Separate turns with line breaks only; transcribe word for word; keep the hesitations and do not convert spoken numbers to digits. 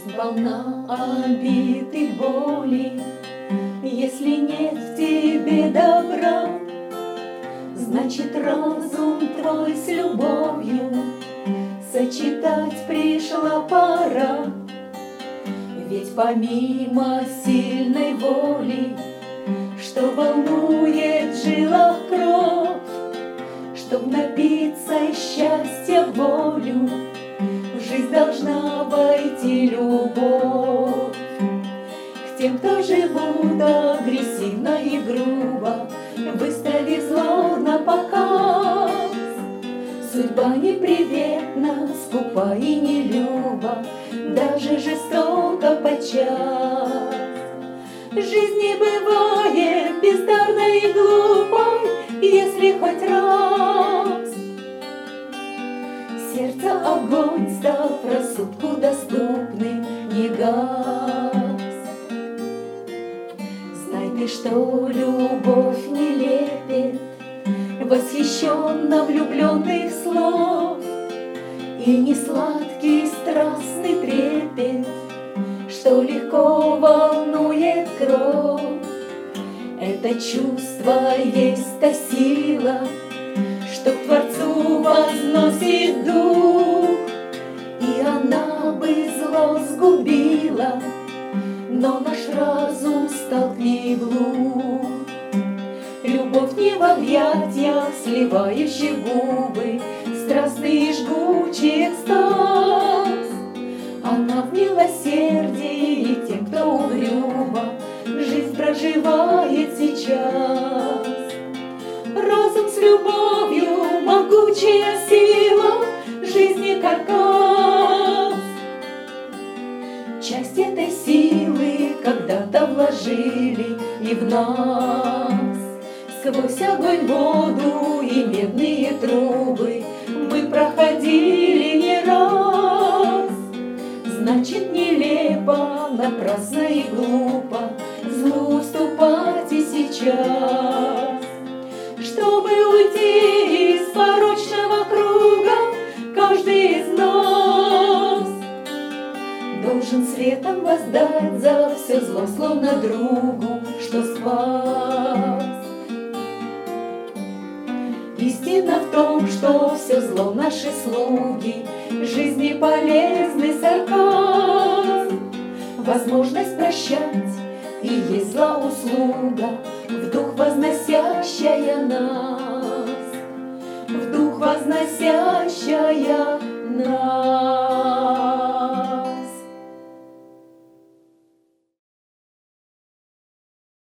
Жизнь полна обид и боли. Если нет в тебе добра, значит, разум твой с любовью сочетать пришла пора. Ведь помимо сильной воли, что волнует в жилах кровь, чтоб напиться счастья волю, в жизнь должна войти любовь. К тем, кто живут агрессивно и грубо, выставив зло на показ, судьба неприветна, скупа и нелюба, даже жестоко подчас. Жизнь не бывает бездарной и глупой, если хоть раз сердце огонь, став рассудку доступным, не гас. Знай ты, что любовь не лепит восхищенно влюбленных слов, и не сладкий страстный трепет, что легко волнует кровь. Это чувство есть та сила, что к Творцу возносит дух, и она бы зло сгубила, но наш разум стал к ней глух. Любовь не в объятиях, сливающих губы, страстный и жгучий экстаз. Она в милосердии тем, кто угрюмо жизнь проживает сейчас. Разум с любовью, могучая сила, жизни каркас. Часть этой силы когда-то вложили и в нас. Сквозь огонь, воду и медные трубы мы проходили не раз. Значит, нелепо, напрасно и глупо злу уступать и сейчас. Чтобы уйти из порочного круга, каждый из нас должен светом воздать за все зло, словно другу, что спас. Истина в том, что все зло наши слуги, жизни полезный сарказм. Возможность прощать и есть зла услуга, в дух возносящая нас, в дух возносящая нас.